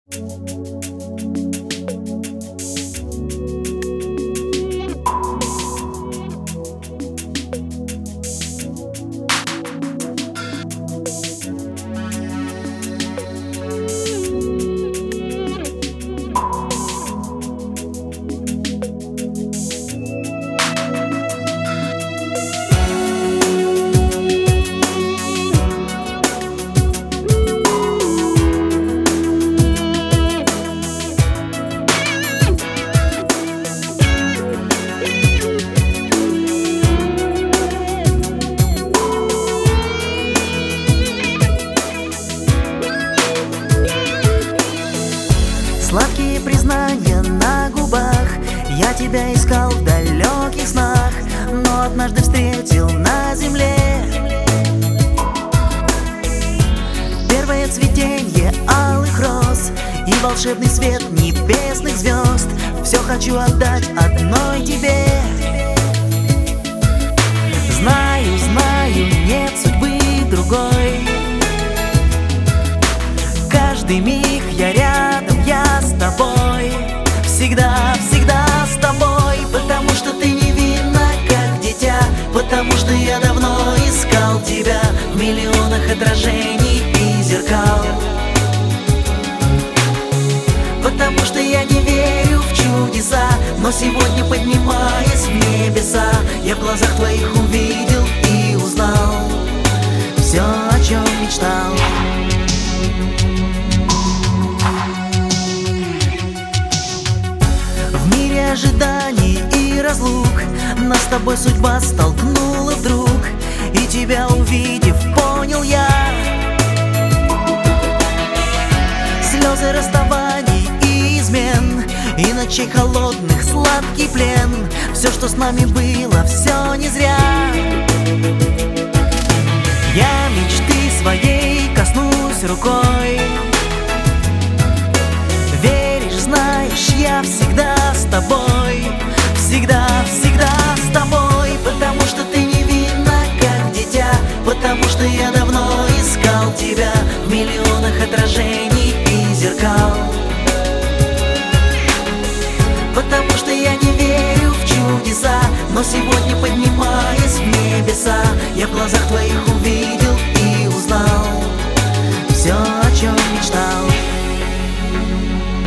Сладкие признания на губах, я тебя искал в далеких снах, но однажды встретил на земле. Первое цветенье алых роз и волшебный свет небесных звезд. Все хочу отдать одной тебе. Знаю, знаю, нет судьбы другой. Каждый миг я рядом, я с тобой. Всегда, всегда с тобой. Потому что ты невинна, как дитя. Потому что я давно искал тебя в миллионах отражений и зеркал. Потому что я не верю в чудеса, но сегодня, поднимаясь в небеса, я в глазах твоих увидел и узнал все, о чем мечтал. В мире ожиданий и разлук нас с тобой судьба столкнула вдруг, и тебя увидев, понял я слезы расставаний и измен, и ночей холодных сладкий плен. Все, что с нами было, все не зря. Я мечты своей коснусь рукой. Веришь, знаешь, я всегда с тобой. Всегда, всегда с тобой. Потому что ты невинна, как дитя. Потому что я давно искал тебя в миллионах отражений и зеркал. Потому что я не верю в чудеса, но сегодня, поднимаясь в небеса, я в глазах твоих